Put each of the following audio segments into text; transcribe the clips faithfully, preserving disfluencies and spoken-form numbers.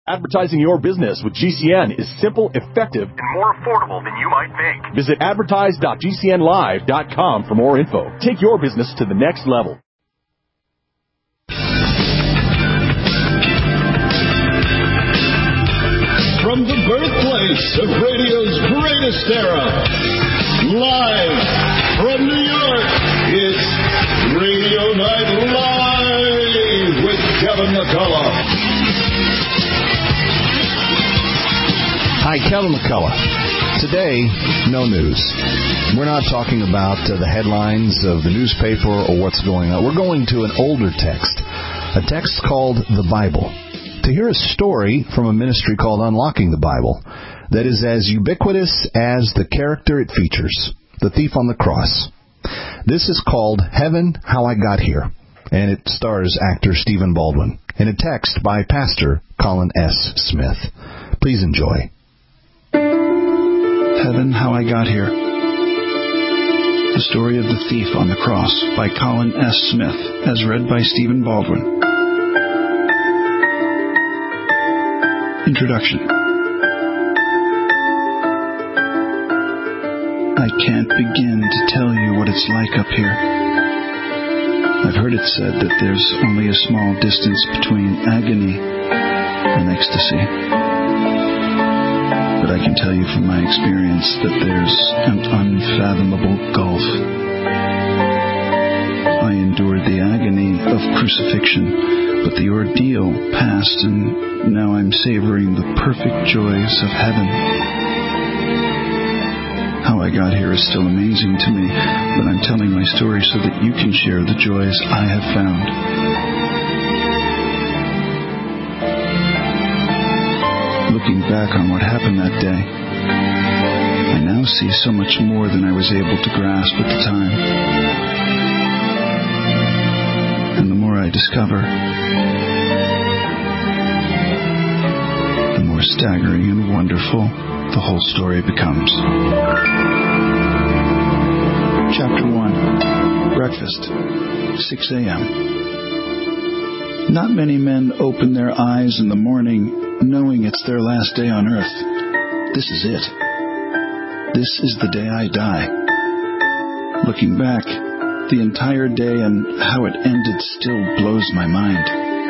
Advertising your business with G C N is simple, effective, and more affordable than you might think. Visit advertise dot g c n live dot com for more info. Take your business to the next level. From the birthplace of radio's greatest era, live from New York, it's Radio Night Live with Kevin McCullough. Hi, Kevin McCullough. Today, no news. We're not talking about uh, the headlines of the newspaper or what's going on. We're going to an older text, a text called the Bible, to hear a story from a ministry called Unlocking the Bible that is as ubiquitous as the character it features, the thief on the cross. This is called Heaven, How I Got Here, and it stars actor Stephen Baldwin, in a text by Pastor Colin S. Smith. Please enjoy. Heaven, How I Got Here. The Story of the Thief on the Cross by Colin S. Smith, as read by Stephen Baldwin. Introduction. I can't begin to tell you what it's like up here. I've heard it said that there's only a small distance between agony and ecstasy. But I can tell you from my experience that there's an unfathomable gulf. I endured the agony of crucifixion, but the ordeal passed, and now I'm savoring the perfect joys of heaven. How I got here is still amazing to me, but I'm telling my story so that you can share the joys I have found. Looking back on what happened that day, I now see so much more than I was able to grasp at the time. And the more I discover, the more staggering and wonderful the whole story becomes. Chapter one. Breakfast. six a.m. Not many men open their eyes in the morning knowing it's their last day on earth. This is it. This is the day I die. Looking back, the entire day and how it ended still blows my mind.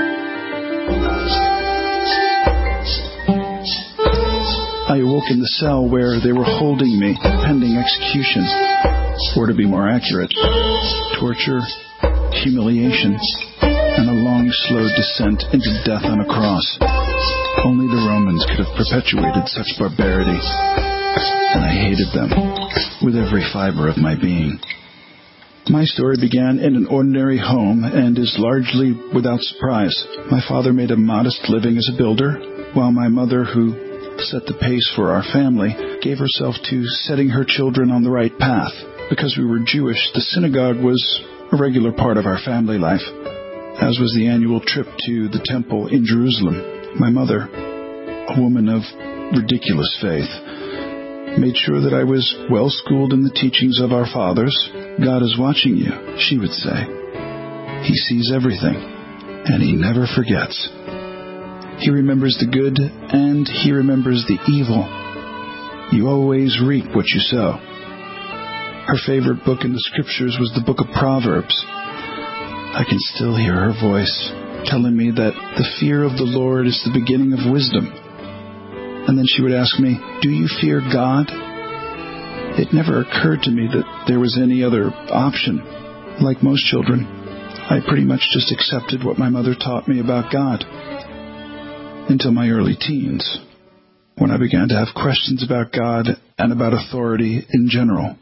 I awoke in the cell where they were holding me, pending execution. Or to be more accurate, torture, humiliation, and a long, slow descent into death on a cross. Only the Romans could have perpetuated such barbarity, and I hated them with every fiber of my being. My story began in an ordinary home and is largely without surprise. My father made a modest living as a builder, while my mother, who set the pace for our family, gave herself to setting her children on the right path. Because we were Jewish, the synagogue was a regular part of our family life, as was the annual trip to the temple in Jerusalem. My mother, a woman of ridiculous faith, made sure that I was well schooled in the teachings of our fathers. God is watching you, she would say. He sees everything, and he never forgets. He remembers the good, and he remembers the evil. You always reap what you sow. Her favorite book in the scriptures was the book of Proverbs. I can still hear her voice telling me that the fear of the Lord is the beginning of wisdom. And then she would ask me, do you fear God? It never occurred to me that there was any other option. Like most children, I pretty much just accepted what my mother taught me about God. Until my early teens, when I began to have questions about God and about authority in general.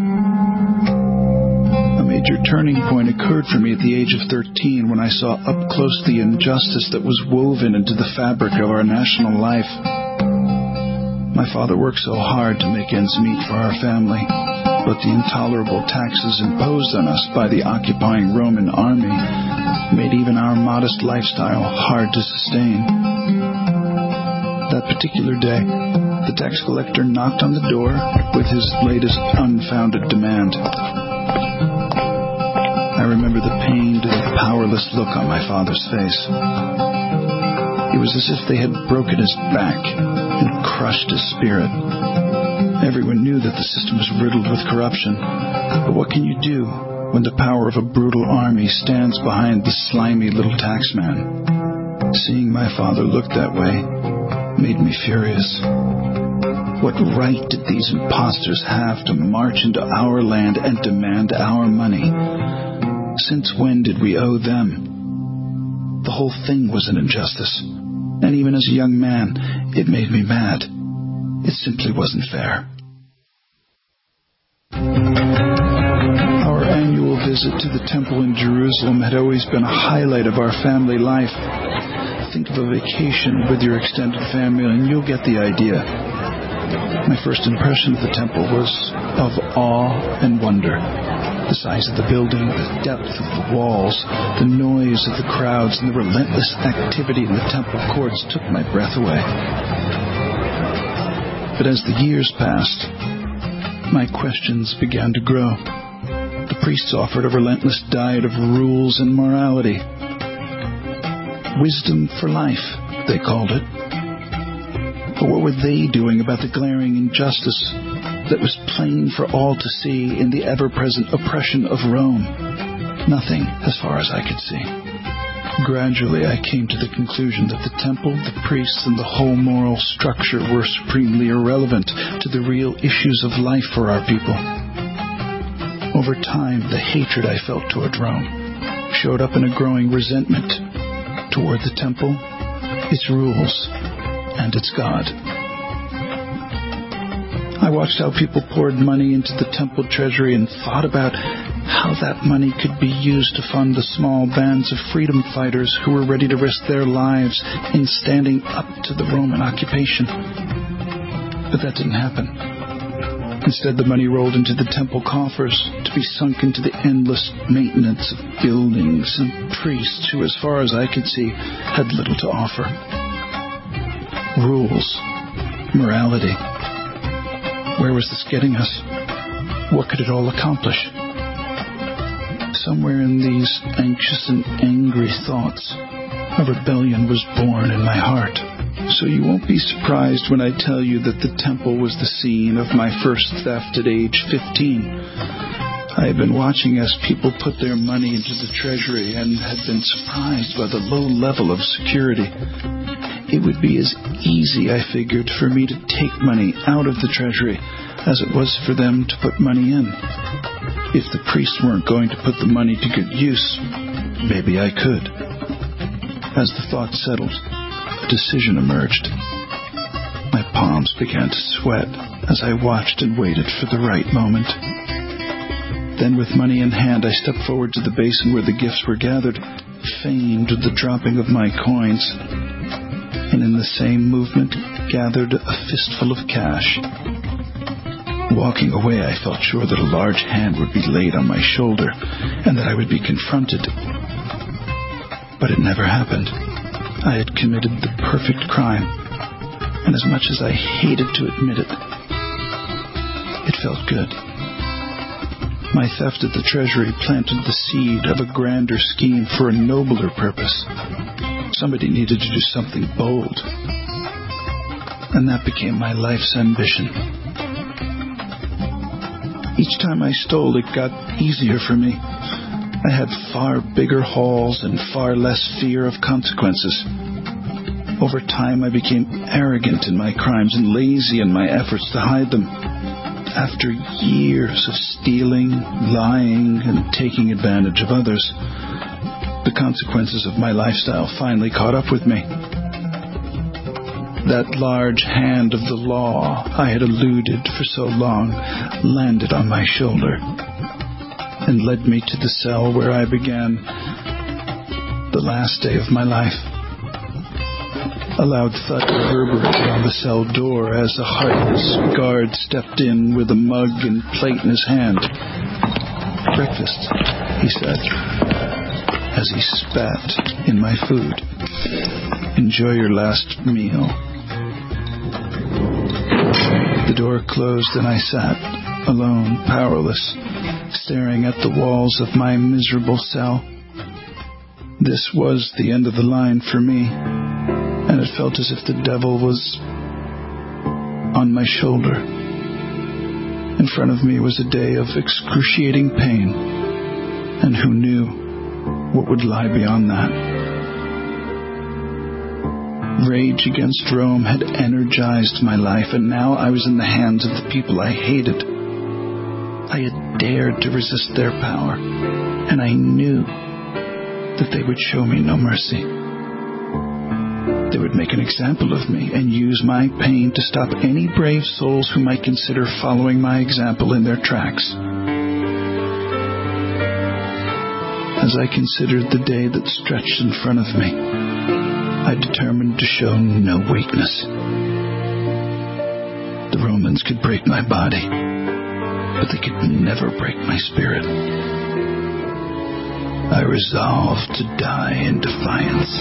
A major turning point occurred for me at the age of thirteen when I saw up close the injustice that was woven into the fabric of our national life. My father worked so hard to make ends meet for our family, but the intolerable taxes imposed on us by the occupying Roman army made even our modest lifestyle hard to sustain. That particular day, the tax collector knocked on the door with his latest unfounded demand. I remember the pained and powerless look on my father's face. It was as if they had broken his back and crushed his spirit. Everyone knew that the system was riddled with corruption. But what can you do when the power of a brutal army stands behind the slimy little taxman? Seeing my father look that way made me furious. What right did these impostors have to march into our land and demand our money? Since when did we owe them? The whole thing was an injustice. And even as a young man, it made me mad. It simply wasn't fair. Our annual visit to the temple in Jerusalem had always been a highlight of our family life. Think of a vacation with your extended family and you'll get the idea. My first impression of the temple was of awe and wonder. The size of the building, the depth of the walls, the noise of the crowds, and the relentless activity in the temple courts took my breath away. But as the years passed, my questions began to grow. The priests offered a relentless diet of rules and morality. Wisdom for life, they called it. But what were they doing about the glaring injustice that was plain for all to see in the ever-present oppression of Rome? Nothing, as far as I could see. Gradually, I came to the conclusion that the temple, the priests, and the whole moral structure were supremely irrelevant to the real issues of life for our people. Over time, the hatred I felt toward Rome showed up in a growing resentment toward the temple, its rules, and its God. I watched how people poured money into the temple treasury and thought about how that money could be used to fund the small bands of freedom fighters who were ready to risk their lives in standing up to the Roman occupation. But that didn't happen. Instead, the money rolled into the temple coffers to be sunk into the endless maintenance of buildings and priests who, as far as I could see, had little to offer. Rules, morality. Where was this getting us? What could it all accomplish? Somewhere in these anxious and angry thoughts, a rebellion was born in my heart. So you won't be surprised when I tell you that the temple was the scene of my first theft at age fifteen. I had been watching as people put their money into the treasury and had been surprised by the low level of security. It would be as easy, I figured, for me to take money out of the treasury as it was for them to put money in. If the priests weren't going to put the money to good use, maybe I could. As the thought settled, a decision emerged. My palms began to sweat as I watched and waited for the right moment. Then, with money in hand, I stepped forward to the basin where the gifts were gathered, famed with the dropping of my coins, and in the same movement gathered a fistful of cash. Walking away, I felt sure that a large hand would be laid on my shoulder and that I would be confronted. But it never happened. I had committed the perfect crime, and as much as I hated to admit it, it felt good. My theft at the treasury planted the seed of a grander scheme for a nobler purpose. Somebody needed to do something bold, and that became my life's ambition. Each time I stole, it got easier for me. I had far bigger hauls and far less fear of consequences. Over time, I became arrogant in my crimes and lazy in my efforts to hide them. After years of stealing, lying, and taking advantage of others, the consequences of my lifestyle finally caught up with me. That large hand of the law I had eluded for so long landed on my shoulder and led me to the cell where I began the last day of my life. A loud thud reverberated on the cell door as a heartless guard stepped in with a mug and plate in his hand. "Breakfast," he said, as he spat in my food. "Enjoy your last meal." The door closed and I sat, alone, powerless, staring at the walls of my miserable cell. This was the end of the line for me, and it felt as if the devil was on my shoulder. In front of me was a day of excruciating pain, and who knew what would lie beyond that? Rage against Rome had energized my life, and now I was in the hands of the people I hated. I had dared to resist their power, and I knew that they would show me no mercy. They would make an example of me and use my pain to stop any brave souls who might consider following my example in their tracks. As I considered the day that stretched in front of me, I determined to show no weakness. The Romans could break my body, but they could never break my spirit. I resolved to die in defiance.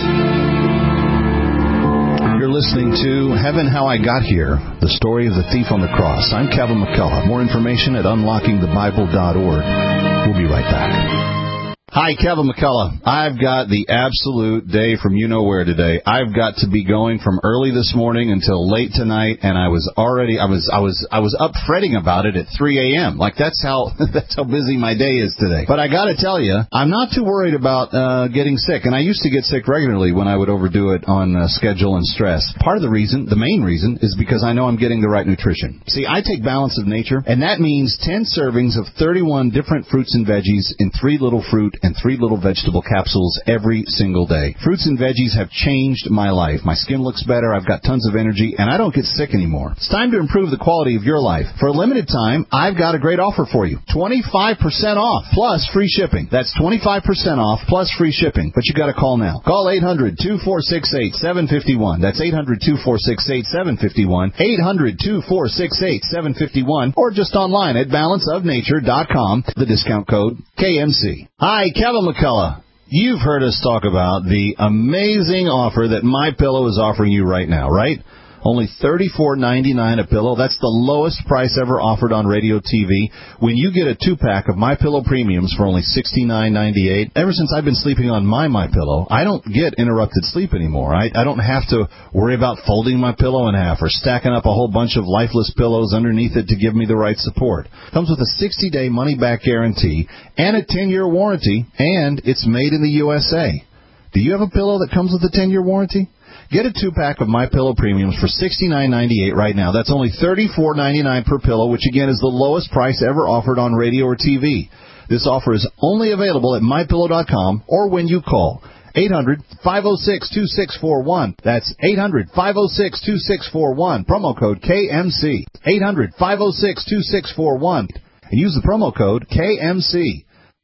You're listening to Heaven How I Got Here, the story of the thief on the cross. I'm Kevin McCullough. More information at unlocking the bible dot org. We'll be right back. Hi, Kevin McCullough. I've got the absolute day from you-know-where today. I've got to be going from early this morning until late tonight, and I was already, I was, I was, I was up fretting about it at three a.m. Like, that's how, that's how busy my day is today. But I gotta tell you, I'm not too worried about, uh, getting sick. And I used to get sick regularly when I would overdo it on uh, schedule and stress. Part of the reason, the main reason, is because I know I'm getting the right nutrition. See, I take Balance of Nature, and that means ten servings of thirty-one different fruits and veggies in three little fruit and three little vegetable capsules every single day. Fruits and veggies have changed my life. My skin looks better, I've got tons of energy, and I don't get sick anymore. It's time to improve the quality of your life. For a limited time, I've got a great offer for you. twenty-five percent off plus free shipping. That's twenty-five percent off plus free shipping. But you got to call now. Call eight hundred, two four six eight, seven five one. That's eight hundred, two four six eight, seven five one. eight hundred, two four six eight, seven five one. Or just online at balance of nature dot com. The discount code K M C. Hi, Kevin McCullough. You've heard us talk about the amazing offer that MyPillow is offering you right now, right? Only thirty-four ninety-nine a pillow. That's the lowest price ever offered on radio T V. When you get a two-pack of MyPillow Premiums for only sixty-nine ninety-eight, ever since I've been sleeping on my MyPillow, I don't get interrupted sleep anymore. I, I don't have to worry about folding my pillow in half or stacking up a whole bunch of lifeless pillows underneath it to give me the right support. Comes with a sixty-day money-back guarantee and a ten-year warranty, and it's made in the U S A. Do you have a pillow that comes with a ten-year warranty? Get a two-pack of MyPillow Premiums for sixty-nine ninety-eight right now. That's only thirty-four ninety-nine per pillow, which again is the lowest price ever offered on radio or T V. This offer is only available at my pillow dot com or when you call eight hundred, five oh six, two six four one. That's eight hundred, five oh six, two six four one. Promo code K M C. eight hundred, five oh six, two six four one. And use the promo code K M C.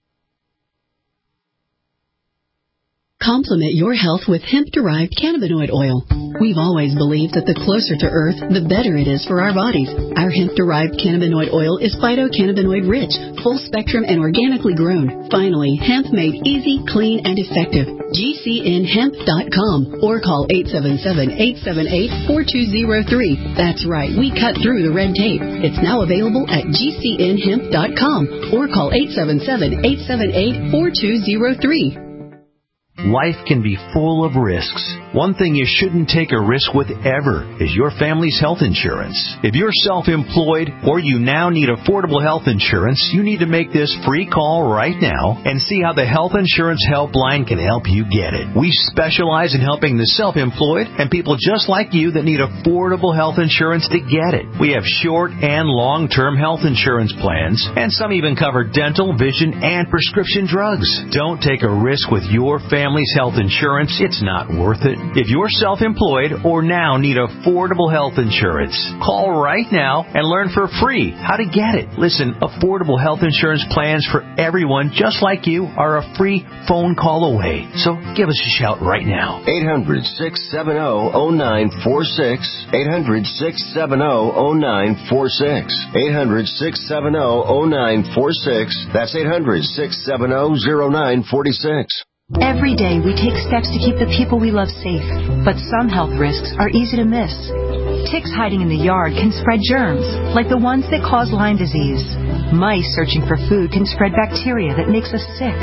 Complement your health with hemp-derived cannabinoid oil. We've always believed that the closer to Earth, the better it is for our bodies. Our hemp-derived cannabinoid oil is phytocannabinoid-rich, full-spectrum, and organically grown. Finally, hemp made easy, clean, and effective. G C N hemp dot com or call eight seven seven, eight seven eight, four two zero three. That's right, we cut through the red tape. It's now available at G C N hemp dot com or call eight seven seven, eight seven eight, four two zero three. Life can be full of risks. One thing you shouldn't take a risk with ever is your family's health insurance. If you're self-employed or you now need affordable health insurance, you need to make this free call right now and see how the Health Insurance Helpline can help you get it. We specialize in helping the self-employed and people just like you that need affordable health insurance to get it. We have short and long-term health insurance plans, and some even cover dental, vision, and prescription drugs. Don't take a risk with your family. Family's health insurance, it's not worth it. If you're self-employed or now need affordable health insurance, call right now and learn for free how to get it. Listen, affordable health insurance plans for everyone just like you are a free phone call away. So give us a shout right now. eight hundred, six seven zero, zero nine four six. eight hundred, six seven zero, zero nine four six. eight hundred, six seven zero, zero nine four six. That's eight hundred, six seven zero, zero nine four six. Every day we take steps to keep the people we love safe, but some health risks are easy to miss. Ticks hiding in the yard can spread germs, like the ones that cause Lyme disease. Mice searching for food can spread bacteria that makes us sick.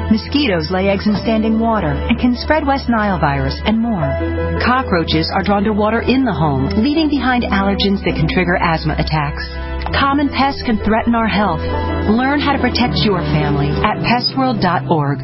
Mosquitoes lay eggs in standing water and can spread West Nile virus and more. Cockroaches are drawn to water in the home, leaving behind allergens that can trigger asthma attacks. Common pests can threaten our health. Learn how to protect your family at pest world dot org.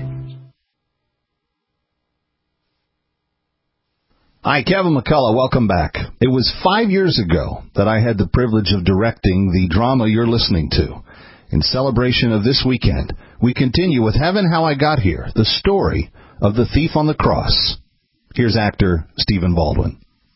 Hi, Kevin McCullough. Welcome back. It was five years ago that I had the privilege of directing the drama you're listening to. In celebration of this weekend, we continue with Heaven, How I Got Here, the story of the thief on the cross. Here's actor Stephen Baldwin.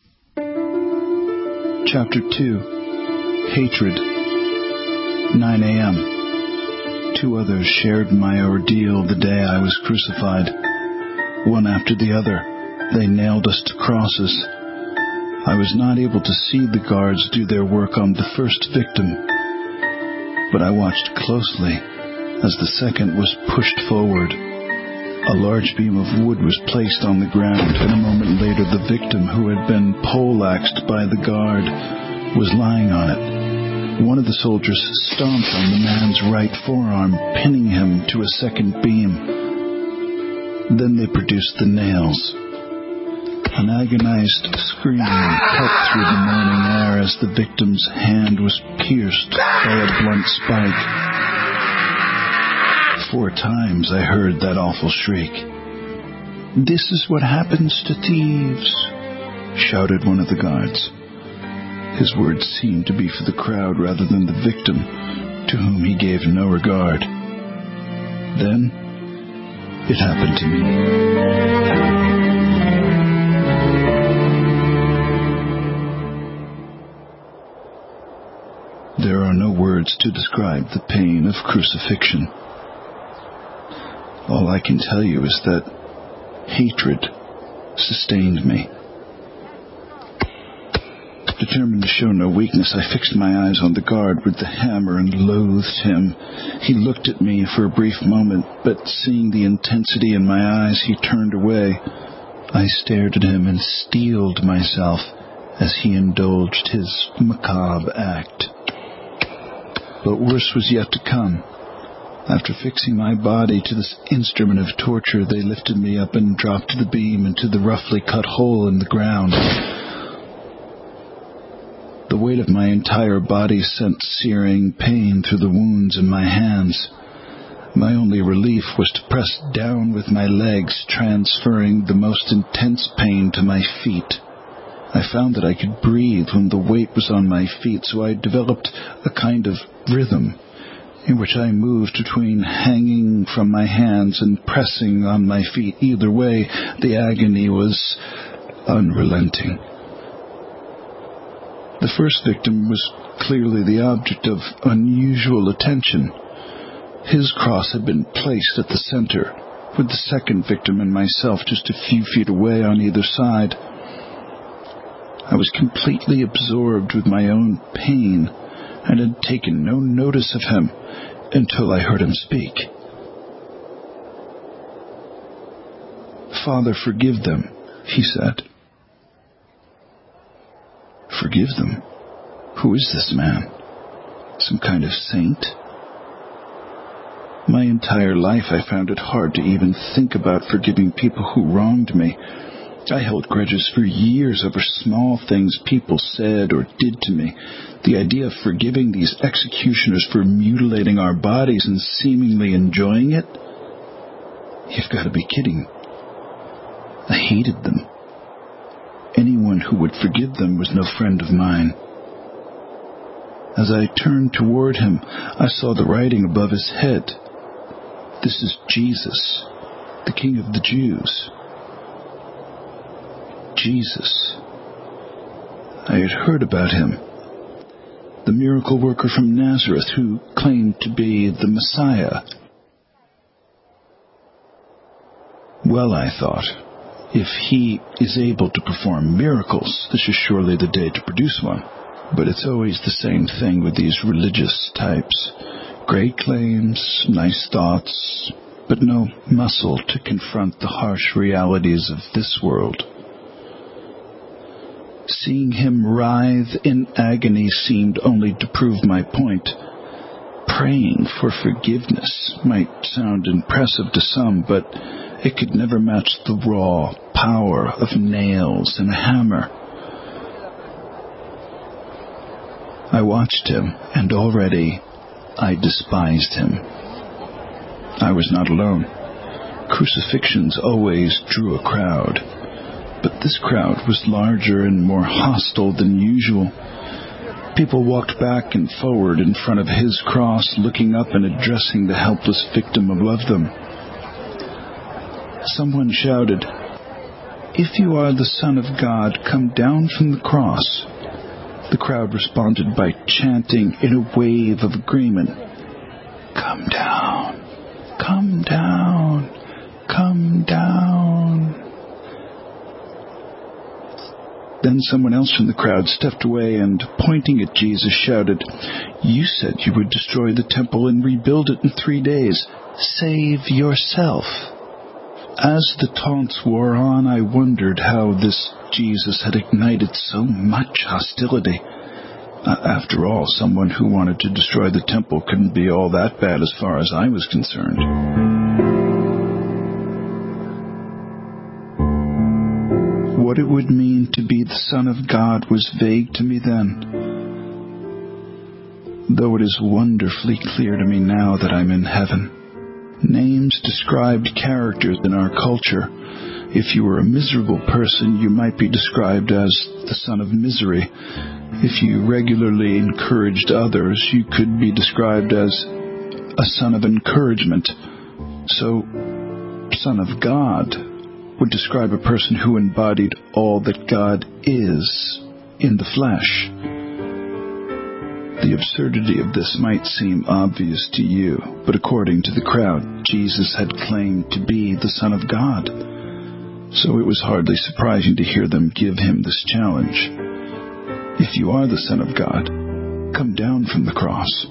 Chapter two, Hatred. nine a.m. Two others shared my ordeal the day I was crucified. One after the other, they nailed us to crosses. I was not able to see the guards do their work on the first victim, but I watched closely as the second was pushed forward. A large beam of wood was placed on the ground, and a moment later the victim, who had been poleaxed by the guard, was lying on it. One of the soldiers stomped on the man's right forearm, pinning him to a second beam. Then they produced the nails. An agonized scream cut through the morning air as the victim's hand was pierced by a blunt spike. Four times I heard that awful shriek. "This is what happens to thieves," shouted one of the guards. His words seemed to be for the crowd rather than the victim, to whom he gave no regard. Then it happened to me. There are no words to describe the pain of crucifixion. All I can tell you is that hatred sustained me. Determined to show no weakness, I fixed my eyes on the guard with the hammer and loathed him. He looked at me for a brief moment, but seeing the intensity in my eyes, he turned away. I stared at him and steeled myself as he indulged his macabre act. But worse was yet to come. After fixing my body to this instrument of torture, they lifted me up and dropped the beam into the roughly cut hole in the ground. The weight of my entire body sent searing pain through the wounds in my hands. My only relief was to press down with my legs, transferring the most intense pain to my feet. I found that I could breathe when the weight was on my feet, so I developed a kind of rhythm in which I moved between hanging from my hands and pressing on my feet. Either way, the agony was unrelenting. The first victim was clearly the object of unusual attention. His cross had been placed at the center, with the second victim and myself just a few feet away on either side. I was completely absorbed with my own pain and had taken no notice of him until I heard him speak. "Father, forgive them," he said. Forgive them? Who is this man? Some kind of saint? My entire life I found it hard to even think about forgiving people who wronged me. I held grudges for years over small things people said or did to me. The idea of forgiving these executioners for mutilating our bodies and seemingly enjoying it? You've got to be kidding. I hated them. Anyone who would forgive them was no friend of mine. As I turned toward him, I saw the writing above his head. This is Jesus, the King of the Jews. Jesus. I had heard about him. The miracle worker from Nazareth who claimed to be the Messiah. Well, I thought, if he is able to perform miracles, this is surely the day to produce one. But it's always the same thing with these religious types. Great claims, nice thoughts, but no muscle to confront the harsh realities of this world. Seeing him writhe in agony seemed only to prove my point. praying for forgiveness might sound impressive to some, but it could never match the raw power of nails and a hammer. I watched him, and already I despised him. I was not alone. Crucifixions always drew a crowd, but this crowd was larger and more hostile than usual. People walked back and forward in front of his cross, looking up and addressing the helpless victim above them. Someone shouted, "If you are the Son of God, come down from the cross." The crowd responded by chanting in a wave of agreement, "Come down, come down, come down." Then someone else from the crowd stepped away and, pointing at Jesus, shouted, "You said you would destroy the temple and rebuild it in three days. Save yourself." As the taunts wore on, I wondered how this Jesus had ignited so much hostility. Uh, after all, someone who wanted to destroy the temple couldn't be all that bad as far as I was concerned. What it would mean to be the Son of God was vague to me then, though it is wonderfully clear to me now that I'm in heaven. Names described characters in our culture. If you were a miserable person, you might be described as the son of misery. If you regularly encouraged others, you could be described as a son of encouragement. So, Son of God would describe a person who embodied all that God is in the flesh. The absurdity of this might seem obvious to you, but according to the crowd, Jesus had claimed to be the Son of God. So it was hardly surprising to hear them give him this challenge. If you are the Son of God, come down from the cross.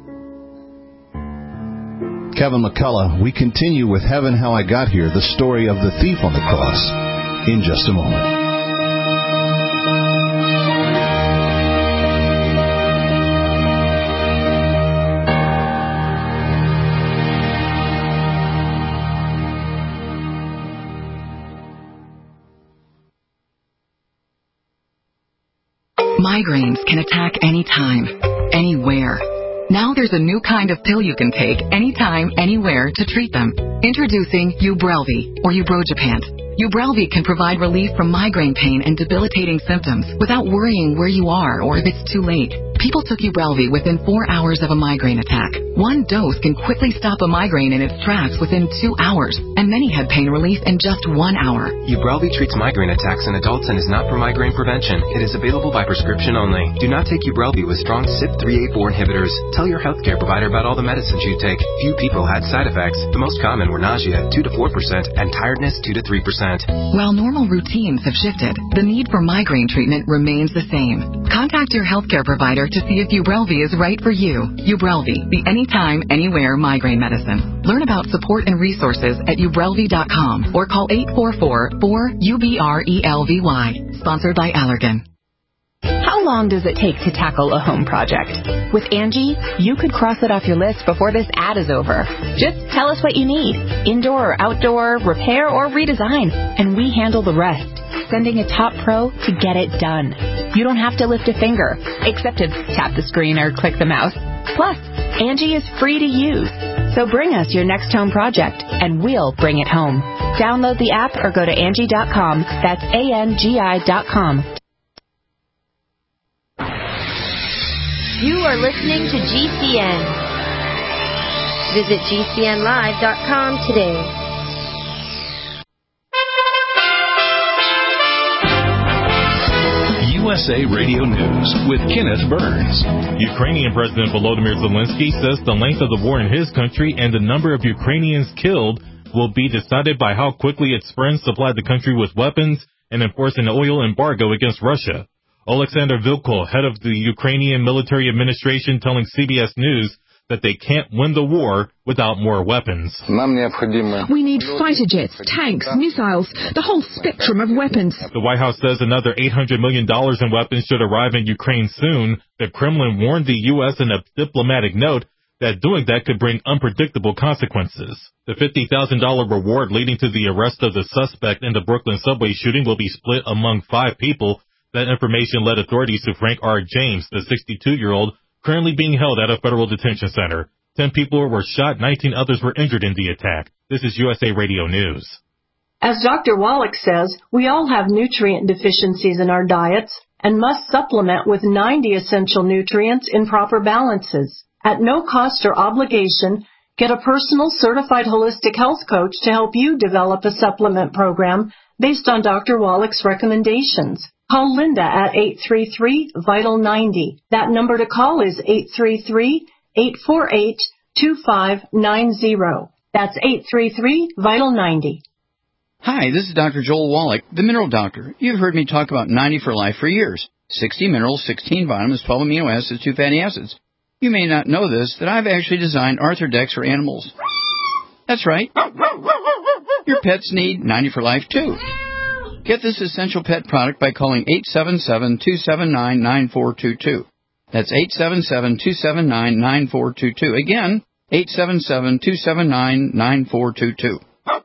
Kevin McCullough, we continue with Heaven How I Got Here, the story of the thief on the cross, in just a moment. Migraines can attack anytime, anywhere. Now there's a new kind of pill you can take anytime, anywhere to treat them. Introducing Ubrelvy, or Ubrogepant. Ubrelvy can provide relief from migraine pain and debilitating symptoms without worrying where you are or if it's too late. People took Ubrelvy within four hours of a migraine attack. One dose can quickly stop a migraine in its tracks within two hours, and many had pain relief in just one hour. Ubrelvy treats migraine attacks in adults and is not for migraine prevention. It is available by prescription only. Do not take Ubrelvy with strong C Y P three A four inhibitors. Tell your healthcare provider about all the medicines you take. Few people had side effects. The most common were nausea, two to four percent, and tiredness, two to three percent. While normal routines have shifted, the need for migraine treatment remains the same. Contact your healthcare provider to see if Ubrelvy is right for you. Ubrelvy, the anytime, anywhere migraine medicine. Learn about support and resources at ubrelvy dot com or call eight four four, four, U B R E L V Y. Sponsored by Allergan. How long does it take to tackle a home project? With Angie, you could cross it off your list before this ad is over. Just tell us what you need, indoor or outdoor, repair or redesign, and we handle the rest, sending a top pro to get it done. You don't have to lift a finger, except to tap the screen or click the mouse. Plus, Angie is free to use. So bring us your next home project, and we'll bring it home. Download the app or go to Angie dot com. That's A N G I dot com. You are listening to G C N. Visit G C N live dot com today. U S A Radio News with Kenneth Burns. Ukrainian President Volodymyr Zelensky says the length of the war in his country and the number of Ukrainians killed will be decided by how quickly its friends supply the country with weapons and enforce an oil embargo against Russia. Alexander Vilko, head of the Ukrainian military administration, telling C B S News that they can't win the war without more weapons. We need fighter jets, tanks, missiles, the whole spectrum of weapons. The White House says another eight hundred million dollars in weapons should arrive in Ukraine soon. The Kremlin warned the U S in a diplomatic note that doing that could bring unpredictable consequences. The fifty thousand dollars reward leading to the arrest of the suspect in the Brooklyn subway shooting will be split among five people. That information led authorities to Frank R. James, the sixty-two-year-old, currently being held at a federal detention center. Ten people were shot, nineteen others were injured in the attack. This is U S A Radio News. As Doctor Wallach says, we all have nutrient deficiencies in our diets and must supplement with ninety essential nutrients in proper balances. At no cost or obligation, get a personal certified holistic health coach to help you develop a supplement program based on Doctor Wallach's recommendations. Call Linda at eight three three, vital ninety. That number to call is eight three three, eight four eight, two five nine zero. That's eight three three, vital ninety. Hi, this is Doctor Joel Wallach, the Mineral Doctor. You've heard me talk about ninety for Life for years. sixty minerals, sixteen vitamins, twelve amino acids, two fatty acids. You may not know this, that I've actually designed Arthrodex for animals. That's right. Your pets need ninety for Life, too. Get this essential pet product by calling eight seven seven, two seven nine, nine four two two. That's eight seven seven, two seven nine, nine four two two. Again, eight seven seven, two seven nine, nine four two two.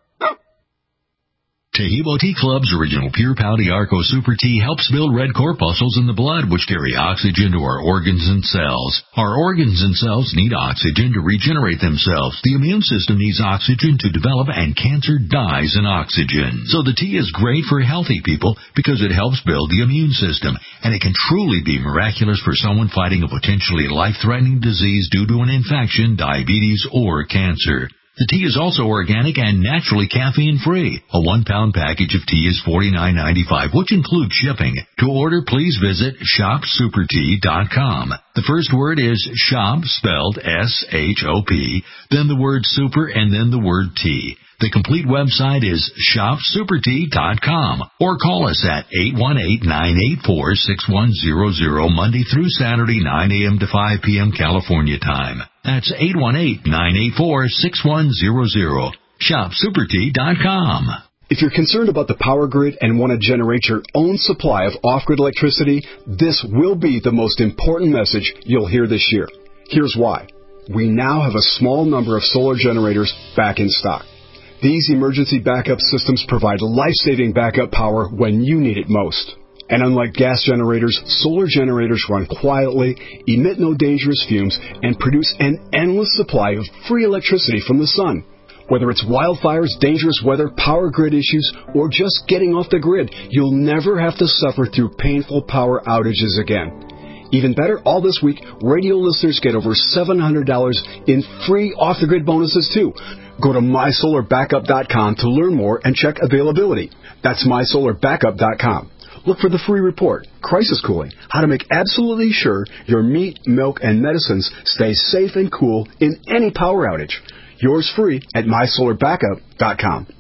Tahibo Tea Club's original Pure Pouty Arco Super Tea helps build red corpuscles in the blood, which carry oxygen to our organs and cells. Our organs and cells need oxygen to regenerate themselves. The immune system needs oxygen to develop, and cancer dies in oxygen. So the tea is great for healthy people because it helps build the immune system, and it can truly be miraculous for someone fighting a potentially life-threatening disease due to an infection, diabetes, or cancer. The tea is also organic and naturally caffeine-free. A one-pound package of tea is forty-nine ninety-five, which includes shipping. To order, please visit shop super tea dot com. The first word is shop, spelled S H O P, then the word super, and then the word tea. The complete website is shop super tea dot com, or call us at eight one eight, nine eight four, six one zero zero Monday through Saturday, nine a.m. to five p.m. California time. That's eight one eight, nine eight four, six one zero zero. shop super tea dot com. If you're concerned about the power grid and want to generate your own supply of off-grid electricity, this will be the most important message you'll hear this year. Here's why. We now have a small number of solar generators back in stock. These emergency backup systems provide life-saving backup power when you need it most. And unlike gas generators, solar generators run quietly, emit no dangerous fumes, and produce an endless supply of free electricity from the sun. Whether it's wildfires, dangerous weather, power grid issues, or just getting off the grid, you'll never have to suffer through painful power outages again. Even better, all this week, radio listeners get over seven hundred dollars in free off-the-grid bonuses, too. Go to my solar backup dot com to learn more and check availability. That's my solar backup dot com. Look for the free report, Crisis Cooling, how to make absolutely sure your meat, milk, and medicines stay safe and cool in any power outage. Yours free at my solar backup dot com.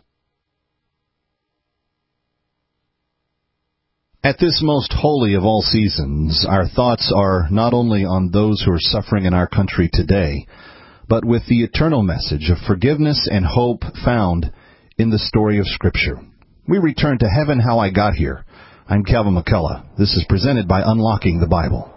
At this most holy of all seasons, our thoughts are not only on those who are suffering in our country today, but with the eternal message of forgiveness and hope found in the story of Scripture. We return to Heaven, How I Got Here. I'm Calvin McCullough. This is presented by Unlocking the Bible.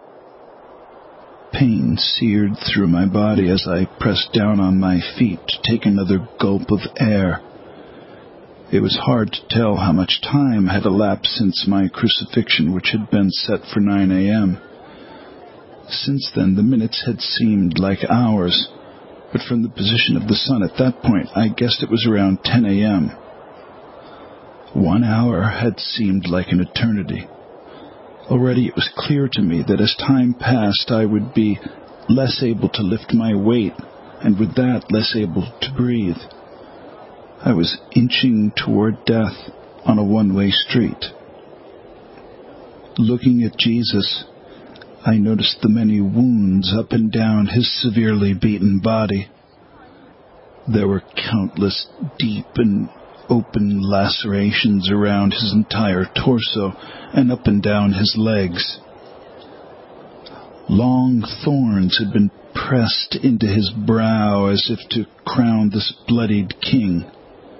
Pain seared through my body as I pressed down on my feet to take another gulp of air. It was hard to tell how much time had elapsed since my crucifixion, which had been set for nine a.m. Since then, the minutes had seemed like hours, but from the position of the sun at that point, I guessed it was around ten a.m. One hour had seemed like an eternity. Already it was clear to me that as time passed, I would be less able to lift my weight, and with that, less able to breathe. I was inching toward death on a one-way street. Looking at Jesus, I noticed the many wounds up and down his severely beaten body. There were countless deep and open lacerations around his entire torso and up and down his legs. Long thorns had been pressed into his brow as if to crown this bloodied king.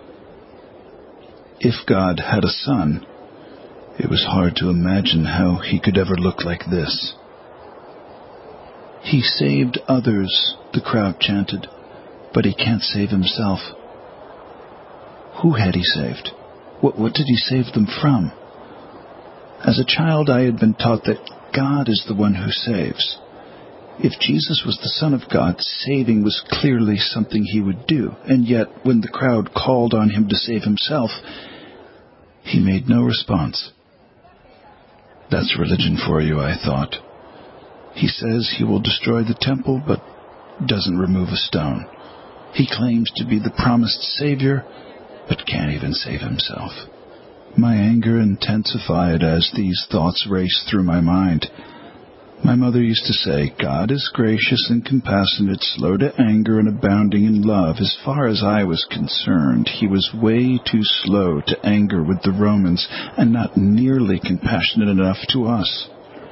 If God had a son, it was hard to imagine how he could ever look like this. He saved others, the crowd chanted, but he can't save himself. Who had he saved? What, what did he save them from? As a child, I had been taught that God is the one who saves. If Jesus was the Son of God, saving was clearly something he would do, and yet when the crowd called on him to save himself, he made no response. That's religion for you, I thought. He says he will destroy the temple, but doesn't remove a stone. He claims to be the promised Savior, but can't even save himself. My anger intensified as these thoughts raced through my mind. My mother used to say, God is gracious and compassionate, slow to anger and abounding in love. As far as I was concerned, he was way too slow to anger with the Romans and not nearly compassionate enough to us.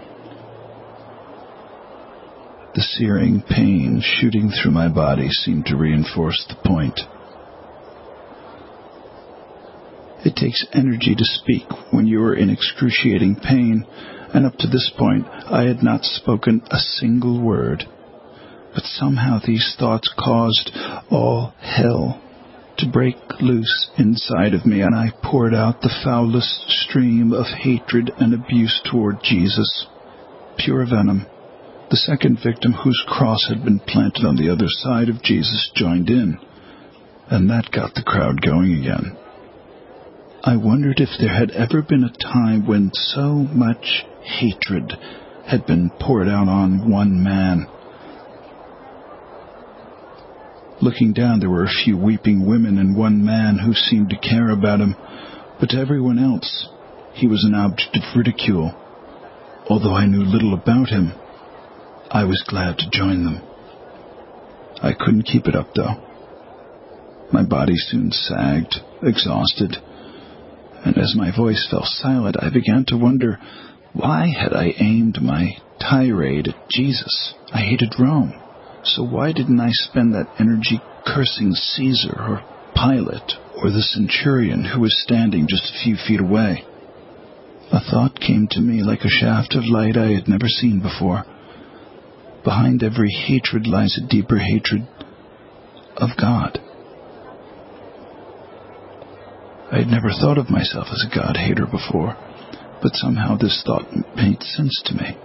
The searing pain shooting through my body seemed to reinforce the point. It takes energy to speak when you are in excruciating pain, and up to this point I had not spoken a single word. But somehow these thoughts caused all hell to break loose inside of me, and I poured out the foulest stream of hatred and abuse toward Jesus. Pure venom. The second victim, whose cross had been planted on the other side of Jesus, joined in, and that got the crowd going again. I wondered if there had ever been a time when so much hatred had been poured out on one man. Looking down, there were a few weeping women and one man who seemed to care about him, but to everyone else, he was an object of ridicule. Although I knew little about him, I was glad to join them. I couldn't keep it up, though. My body soon sagged, exhausted, and as my voice fell silent, I began to wonder, why had I aimed my tirade at Jesus? I hated Rome, so why didn't I spend that energy cursing Caesar or Pilate or the centurion who was standing just a few feet away? A thought came to me like a shaft of light I had never seen before. Behind every hatred lies a deeper hatred of God. I had never thought of myself as a God-hater before, but somehow this thought made sense to me.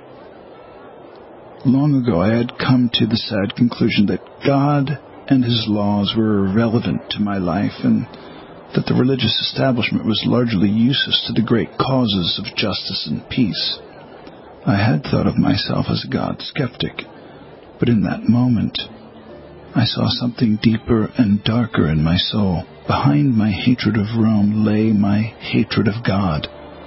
Long ago I had come to the sad conclusion that God and his laws were irrelevant to my life, and that the religious establishment was largely useless to the great causes of justice and peace. I had thought of myself as a God skeptic, but in that moment, I saw something deeper and darker in my soul. Behind my hatred of Rome lay my hatred of God.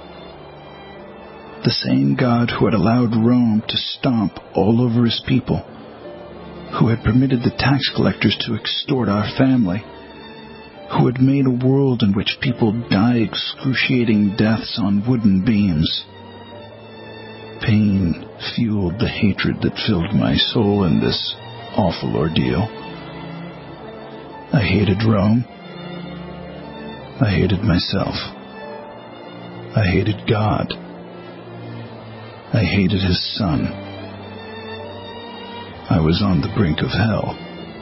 The same God who had allowed Rome to stomp all over his people, who had permitted the tax collectors to extort our family, who had made a world in which people die excruciating deaths on wooden beams. Pain fueled the hatred that filled my soul in this awful ordeal. I hated Rome. I hated myself. I hated God. I hated his Son. I was on the brink of hell.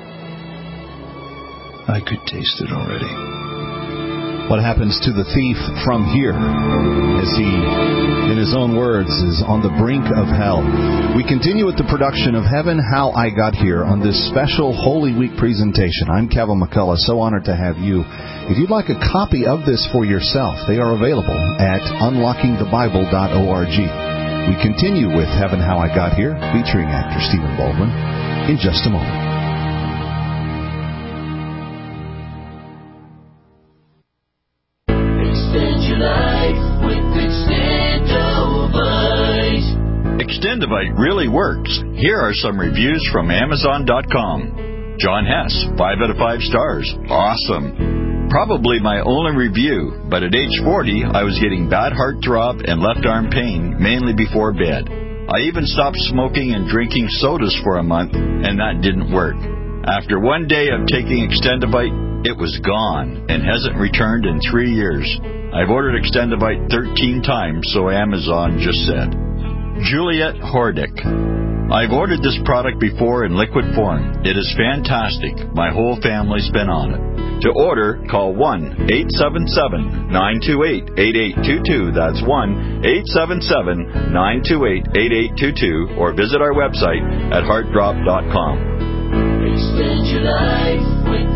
I could taste it already. What happens to the thief from here, as he, in his own words, is on the brink of hell? We continue with the production of Heaven, How I Got Here on this special Holy Week presentation. I'm Kevin McCullough, so honored to have you. If you'd like a copy of this for yourself, they are available at unlocking the bible dot org. We continue with Heaven, How I Got Here, featuring actor Stephen Baldwin, in just a moment. Extendivite really works. Here are some reviews from Amazon dot com. John Hess, five out of five stars. Awesome. Probably my only review, but at age forty, I was getting bad heartthrob and left arm pain, mainly before bed. I even stopped smoking and drinking sodas for a month, and that didn't work. After one day of taking Extendivite, it was gone and hasn't returned in three years. I've ordered Extendivite thirteen times, so Amazon just said. Juliet Hordick. I've ordered this product before in liquid form. It is fantastic. My whole family's been on it. To order, call one eight seven seven, nine two eight, eight eight two two. That's one eight seven seven, nine two eight, eight eight two two, or visit our website at heart drop dot com. Extend your life with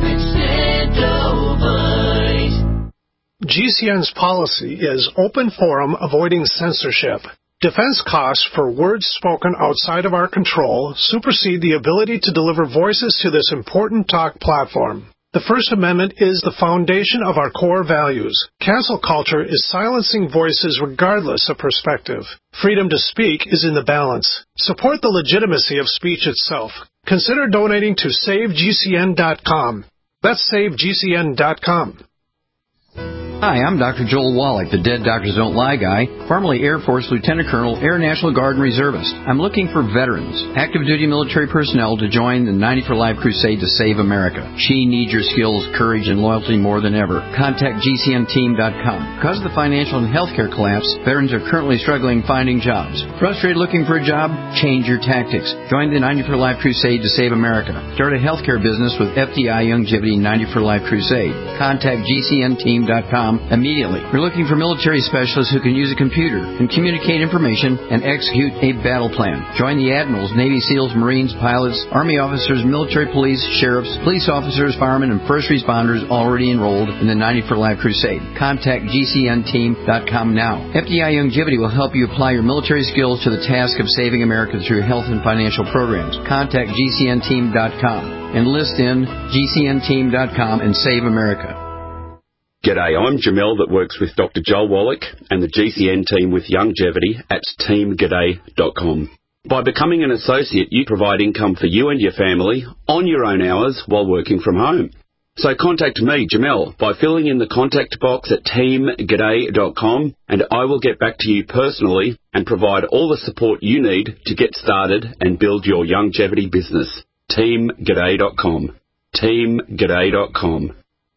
Extendovite. G C N's policy is open forum, avoiding censorship. Defense costs for words spoken outside of our control supersede the ability to deliver voices to this important talk platform. The First Amendment is the foundation of our core values. Cancel culture is silencing voices regardless of perspective. Freedom to speak is in the balance. Support the legitimacy of speech itself. Consider donating to save G C N dot com. That's save G C N dot com. Hi, I'm Doctor Joel Wallach, the Dead Doctors Don't Lie guy, formerly Air Force Lieutenant Colonel, Air National Guard and Reservist. I'm looking for veterans, active duty military personnel to join the ninety for Life crusade to save America. She needs your skills, courage, and loyalty more than ever. Contact G C N team dot com. Because of the financial and healthcare collapse, veterans are currently struggling finding jobs. Frustrated looking for a job? Change your tactics. Join the ninety for Life crusade to save America. Start a healthcare business with F D I Longevity ninety for Life crusade. Contact G C N team dot com immediately. We're looking for military specialists who can use a computer and communicate information and execute a battle plan. Join the admirals, Navy SEALs, Marines, pilots, Army officers, military police, sheriffs, police officers, firemen, and first responders already enrolled in the ninety for Life crusade. Contact G C N team dot com now. F D I Longevity will help you apply your military skills to the task of saving America through health and financial programs. Contact G C N team dot com. Enlist in G C N team dot com and save America. G'day, I'm Jamel that works with Doctor Joel Wallach and the G C N team with Longevity at team g'day dot com. By becoming an associate, you provide income for you and your family on your own hours while working from home. So contact me, Jamel, by filling in the contact box at team g'day dot com, and I will get back to you personally and provide all the support you need to get started and build your longevity business. team g'day dot com. team g'day dot com.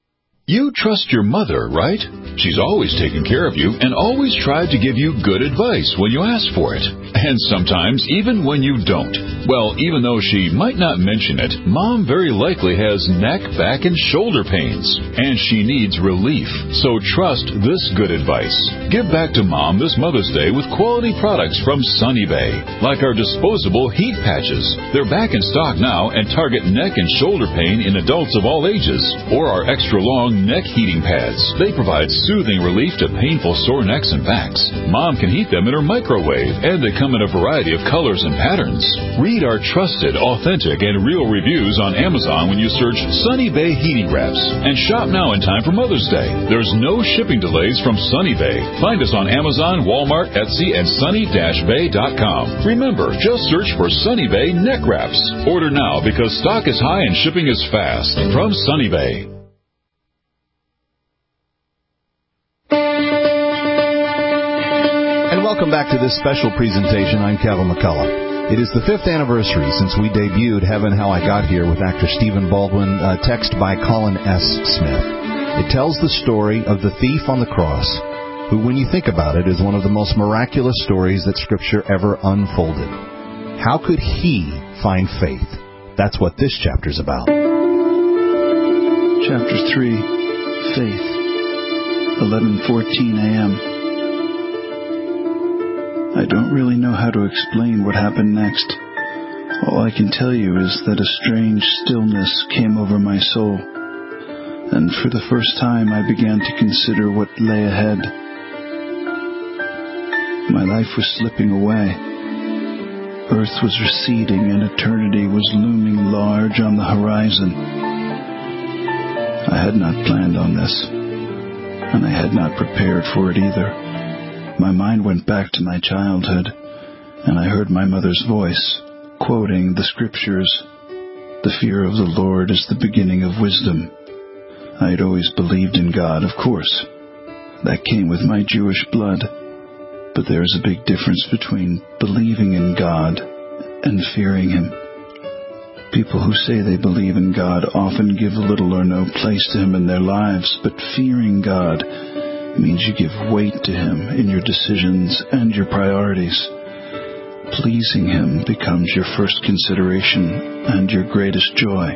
You trust your mother, right? She's always taken care of you and always tried to give you good advice when you ask for it. And sometimes even when you don't. Well, even though she might not mention it, Mom very likely has neck, back, and shoulder pains. And she needs relief. So trust this good advice. Give back to Mom this Mother's Day with quality products from Sunny Bay. Like our disposable heat patches. They're back in stock now and target neck and shoulder pain in adults of all ages. Or our extra long neck heating pads. They provide soothing relief to painful sore necks and backs. Mom can heat them in her microwave, and they come in a variety of colors and patterns. Read our trusted, authentic, and real reviews on Amazon when you search Sunny Bay Heating Wraps. And shop now in time for Mother's Day. There's no shipping delays from Sunny Bay. Find us on Amazon, Walmart, Etsy, and sunny dash bay dot com. Remember, just search for Sunny Bay Neck Wraps. Order now because stock is high and shipping is fast. From Sunny Bay. Welcome back to this special presentation. I'm Kevin McCullough. It is the fifth anniversary since we debuted Heaven, How I Got Here with actor Stephen Baldwin, uh, text by Colin S. Smith. It tells the story of the thief on the cross, who, when you think about it, is one of the most miraculous stories that Scripture ever unfolded. How could he find faith? That's what this chapter's about. Chapter three, Faith, eleven fourteen a.m. I don't really know how to explain what happened next. All I can tell you is that a strange stillness came over my soul, and for the first time I began to consider what lay ahead. My life was slipping away. Earth was receding and eternity was looming large on the horizon. I had not planned on this, and I had not prepared for it either. My mind went back to my childhood, and I heard my mother's voice, quoting the Scriptures, "The fear of the Lord is the beginning of wisdom." I had always believed in God, of course. That came with my Jewish blood. But there is a big difference between believing in God and fearing Him. People who say they believe in God often give little or no place to Him in their lives, but fearing God means you give weight to Him in your decisions and your priorities. pleasing Him becomes your first consideration and your greatest joy.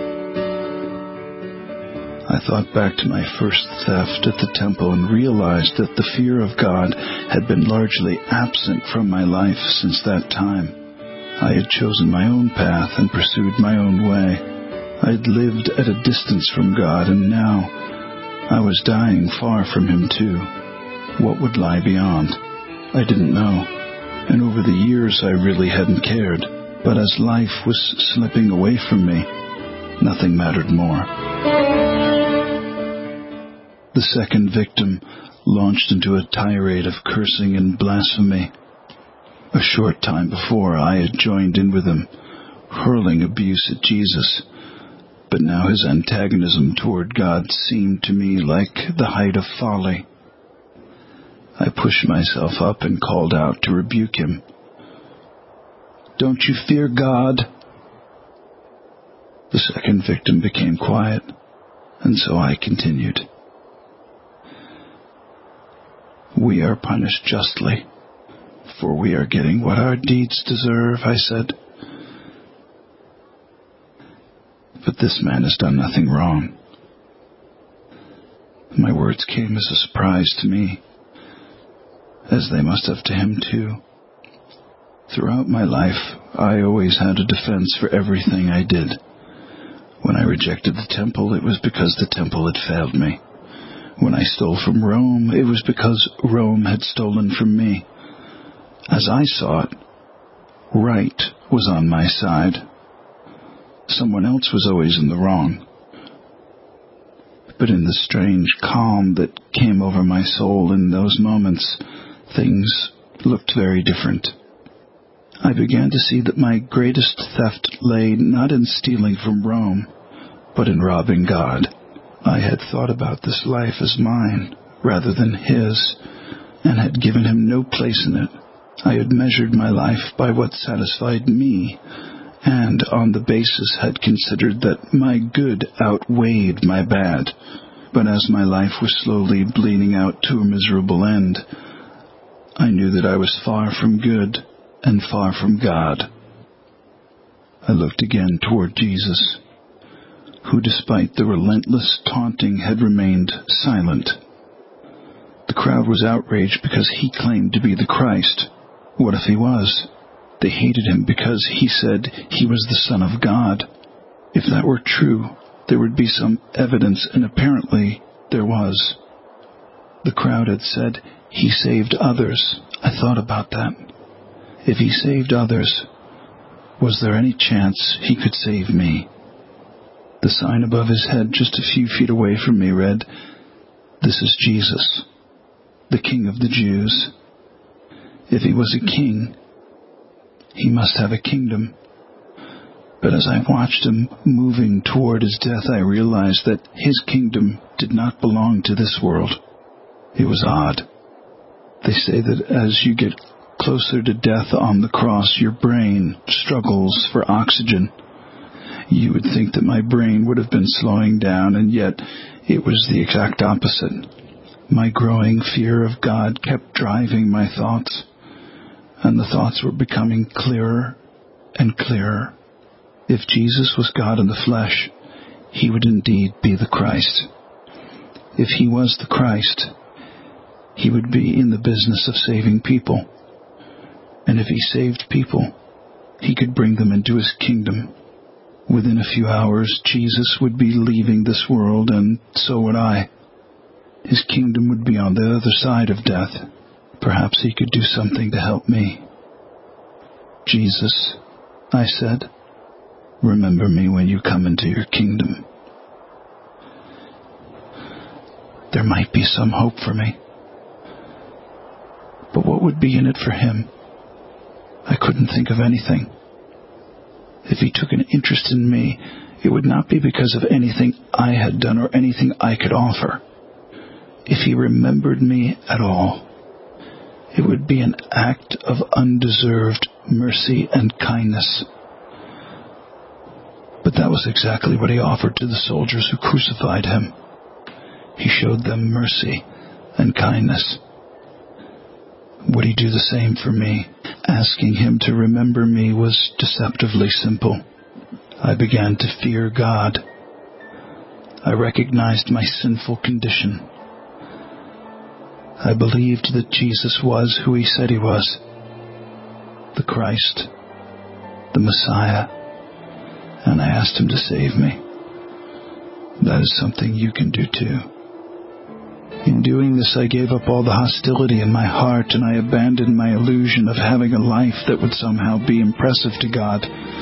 I thought back to my first theft at the temple and realized that the fear of God had been largely absent from my life since that time. I had chosen my own path and pursued my own way. I had lived at a distance from God, and now I was dying far from Him too. What would lie beyond? I didn't know, and over the years I really hadn't cared. But as life was slipping away from me, nothing mattered more. The second victim launched into a tirade of cursing and blasphemy. A short time before, I had joined in with him, hurling abuse at Jesus. But now his antagonism toward God seemed to me like the height of folly. I pushed myself up and called out to rebuke him. "Don't you fear God?" The second victim became quiet, and so I continued. "We are punished justly, for we are getting what our deeds deserve," I said. "But this man has done nothing wrong." My words came as a surprise to me, as they must have to him too. Throughout my life, I always had a defense for everything I did. When I rejected the temple, it was because the temple had failed me. When I stole from Rome, it was because Rome had stolen from me. As I saw it, right was on my side. Someone else was always in the wrong. But in the strange calm that came over my soul in those moments, things looked very different. I began to see that my greatest theft lay not in stealing from Rome, but in robbing God. I had thought about this life as mine rather than His, and had given Him no place in it. I had measured my life by what satisfied me, and on the basis had considered that my good outweighed my bad. But as my life was slowly bleeding out to a miserable end, I knew that I was far from good and far from God. I looked again toward Jesus, who, despite the relentless taunting, had remained silent. The crowd was outraged because he claimed to be the Christ. What if he was? They hated him because he said he was the Son of God. If that were true, there would be some evidence, and apparently there was. The crowd had said he saved others. I thought about that. If he saved others, was there any chance he could save me? The sign above his head, just a few feet away from me, read, "This is Jesus, the King of the Jews." If he was a king, he must have a kingdom. But as I watched him moving toward his death, I realized that his kingdom did not belong to this world. It was odd. They say that as you get closer to death on the cross, your brain struggles for oxygen. You would think that my brain would have been slowing down, and yet it was the exact opposite. My growing fear of God kept driving my thoughts, and the thoughts were becoming clearer and clearer. If Jesus was God in the flesh, He would indeed be the Christ. If He was the Christ, He would be in the business of saving people. And if He saved people, He could bring them into His kingdom. Within a few hours, Jesus would be leaving this world, and so would I. His kingdom would be on the other side of death. Perhaps He could do something to help me. "Jesus," I said, "remember me when you come into your kingdom." There might be some hope for me. But what would be in it for Him? I couldn't think of anything. If He took an interest in me, it would not be because of anything I had done or anything I could offer. If He remembered me at all, it would be an act of undeserved mercy and kindness. But that was exactly what He offered to the soldiers who crucified Him. He showed them mercy and kindness. Would he do the same for me? Asking him to remember me was deceptively simple. I began to fear God. I recognized my sinful condition. I believed that Jesus was who he said he was, the Christ, the Messiah, and I asked him to save me. That is something you can do too. In doing this, I gave up all the hostility in my heart, and I abandoned my illusion of having a life that would somehow be impressive to God.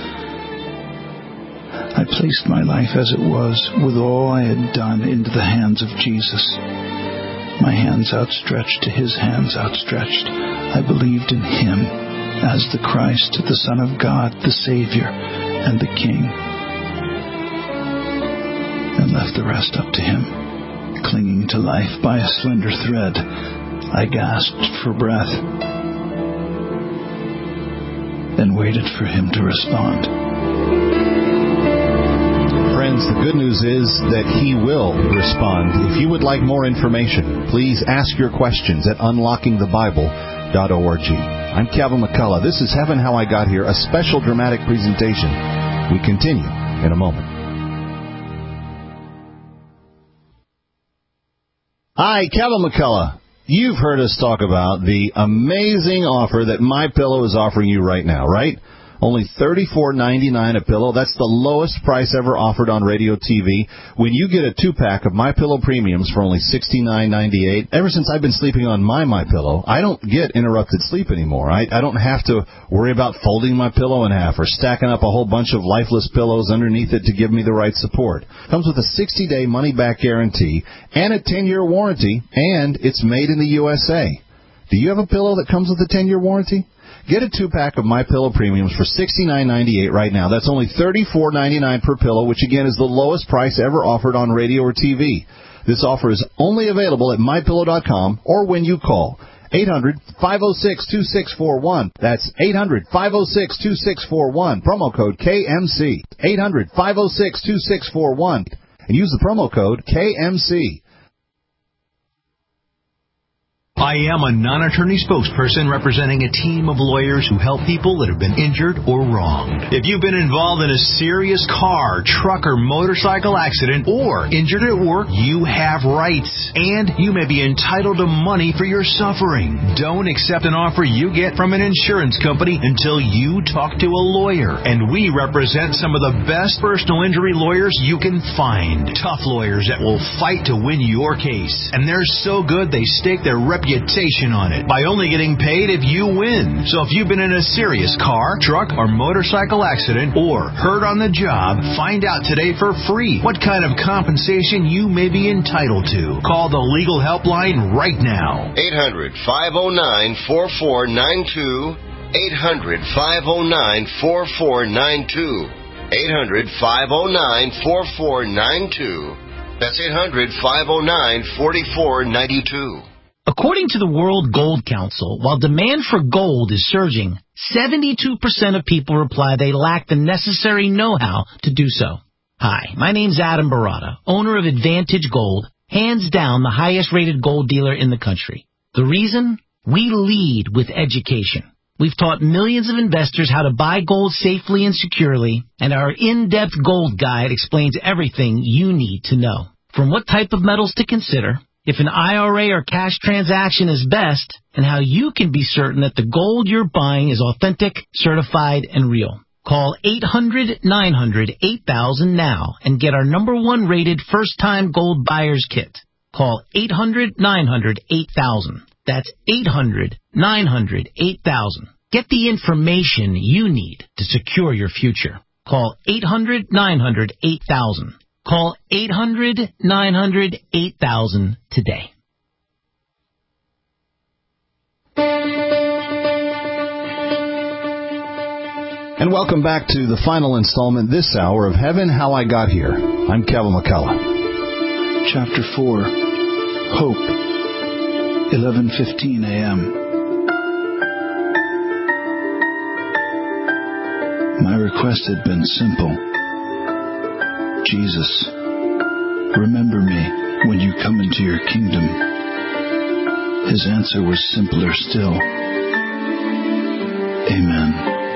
I placed my life as it was, with all I had done, into the hands of Jesus. My hands outstretched to his hands outstretched. I believed in him as the Christ, the Son of God, the Savior, and the King, and left the rest up to him. Clinging to life by a slender thread, I gasped for breath and waited for him to respond. Friends, the good news is that he will respond. If you would like more information, please ask your questions at unlocking the bible dot org. I'm Calvin McCullough. This is Heaven How I Got Here, a special dramatic presentation. We continue in a moment. Hi, Calvin McCullough. You've heard us talk about the amazing offer that MyPillow is offering you right now, right? Only thirty-four ninety-nine a pillow. That's the lowest price ever offered on radio T V. When you get a two-pack of MyPillow Premiums for only sixty-nine ninety-eight, ever since I've been sleeping on my MyPillow, I don't get interrupted sleep anymore. I, I don't have to worry about folding my pillow in half or stacking up a whole bunch of lifeless pillows underneath it to give me the right support. Comes with a sixty-day money-back guarantee and a ten-year warranty, and it's made in the U S A. Do you have a pillow that comes with a ten-year warranty? Get a two-pack of MyPillow Premiums for sixty-nine ninety-eight right now. That's only thirty-four ninety-nine per pillow, which again is the lowest price ever offered on radio or T V. This offer is only available at my pillow dot com or when you call eight hundred, five oh six, two six four one. That's eight hundred, five oh six, two six four one. Promo code K M C. eight hundred, five oh six, two six four one. And use the promo code K M C. I am a non-attorney spokesperson representing a team of lawyers who help people that have been injured or wronged. If you've been involved in a serious car, truck, or motorcycle accident or injured at work, you have rights, and you may be entitled to money for your suffering. Don't accept an offer you get from an insurance company until you talk to a lawyer, and we represent some of the best personal injury lawyers you can find. Tough lawyers that will fight to win your case, and they're so good they stake their reputation on it by only getting paid if you win. So if you've been in a serious car, truck, or motorcycle accident or hurt on the job, find out today for free what kind of compensation you may be entitled to. Call the legal helpline right now. eight hundred, five oh nine, four four nine two. eight hundred, five oh nine, four four nine two. eight hundred, five oh nine, four four nine two. That's eight hundred, five oh nine, four four nine two. According to the World Gold Council, while demand for gold is surging, seventy-two percent of people reply they lack the necessary know-how to do so. Hi, my name's Adam Barata, owner of Advantage Gold, hands down the highest-rated gold dealer in the country. The reason? We lead with education. We've taught millions of investors how to buy gold safely and securely, and our in-depth gold guide explains everything you need to know. From what type of metals to consider, if an I R A or cash transaction is best, and how you can be certain that the gold you're buying is authentic, certified, and real. Call eight hundred, nine hundred, eight thousand now and get our number one rated first-time gold buyer's kit. Call eight hundred, nine hundred, eight thousand. That's eight hundred, nine hundred, eight thousand. Get the information you need to secure your future. Call eight hundred, nine hundred, eight thousand. Call eight hundred, nine hundred, eight thousand today. And welcome back to the final installment this hour of Heaven How I Got Here. I'm Calvin McCullough. Chapter four, Hope, eleven fifteen a.m. My request had been simple. Jesus, remember me when you come into your kingdom. His answer was simpler still. Amen.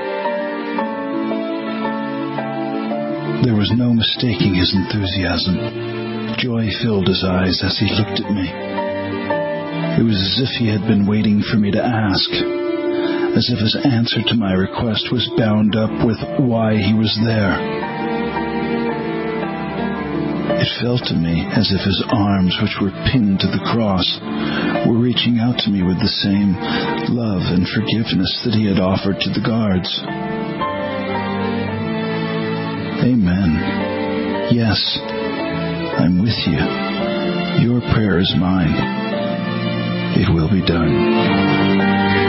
There was no mistaking his enthusiasm. Joy filled his eyes as he looked at me. It was as if he had been waiting for me to ask, as if his answer to my request was bound up with why he was there. It felt to me as if his arms, which were pinned to the cross, were reaching out to me with the same love and forgiveness that he had offered to the guards. Amen. Yes, I'm with you. Your prayer is mine. It will be done.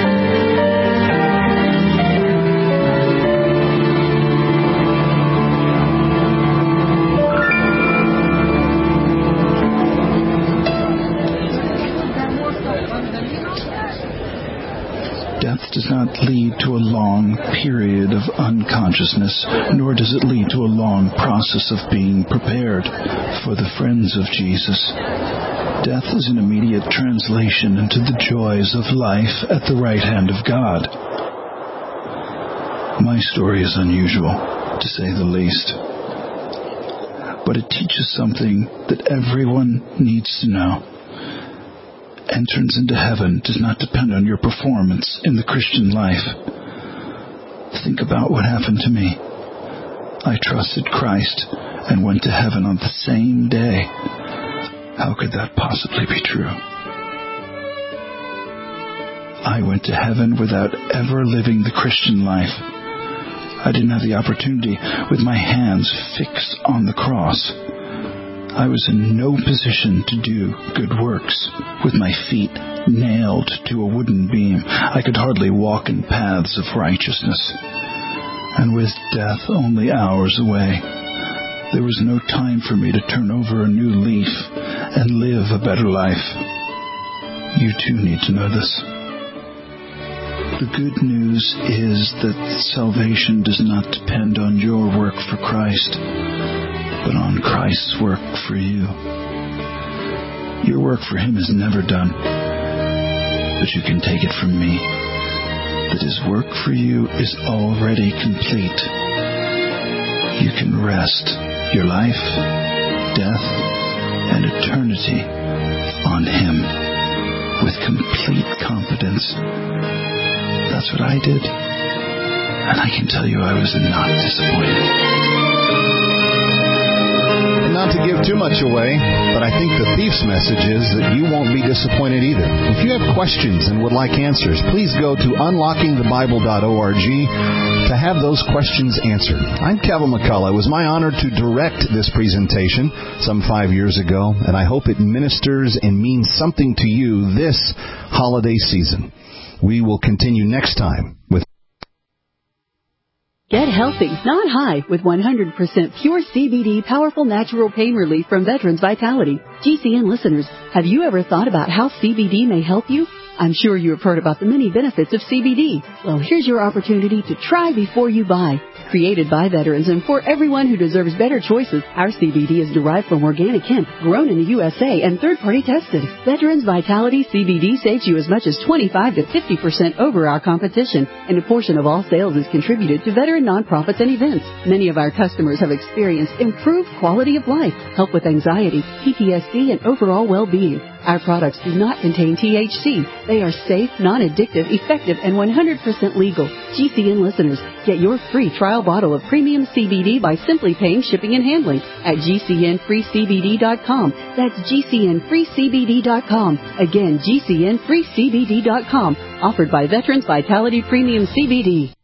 Death does not lead to a long period of unconsciousness, nor does it lead to a long process of being prepared for the friends of Jesus. Death is an immediate translation into the joys of life at the right hand of God. My story is unusual, to say the least, but it teaches something that everyone needs to know. Entrance into heaven does not depend on your performance in the Christian life. Think about what happened to me. I trusted Christ and went to heaven on the same day. How could that possibly be true? I went to heaven without ever living the Christian life. I didn't have the opportunity with my hands fixed on the cross. I was in no position to do good works, with my feet nailed to a wooden beam. I could hardly walk in paths of righteousness. And with death only hours away, there was no time for me to turn over a new leaf and live a better life. You too need to know this. The good news is that salvation does not depend on your work for Christ, but on Christ's work for you. Your work for Him is never done, but you can take it from me that His work for you is already complete. You can rest your life, death, and eternity on Him with complete confidence. That's what I did, and I can tell you I was not disappointed. Not to give too much away, but I think the thief's message is that you won't be disappointed either. If you have questions and would like answers, please go to unlocking the bible dot org to have those questions answered. I'm Kevin McCullough. It was my honor to direct this presentation some five years ago, and I hope it ministers and means something to you this holiday season. We will continue next time with Get healthy, not high, with one hundred percent pure C B D powerful natural pain relief from Veterans Vitality. G C N listeners, have you ever thought about how C B D may help you? I'm sure you have heard about the many benefits of C B D. Well, here's your opportunity to try before you buy. Created by veterans and for everyone who deserves better choices, our C B D is derived from organic hemp, grown in the U S A, and third-party tested. Veterans Vitality C B D saves you as much as twenty-five to fifty percent over our competition, and a portion of all sales is contributed to veteran nonprofits and events. Many of our customers have experienced improved quality of life, help with anxiety, P T S D, and overall well-being. Our products do not contain T H C. They are safe, non-addictive, effective, and one hundred percent legal. G C N listeners, get your free trial bottle of premium C B D by simply paying shipping and handling at G C N free C B D dot com. That's G C N free C B D dot com. Again, G C N free C B D dot com. Offered by Veterans Vitality Premium C B D.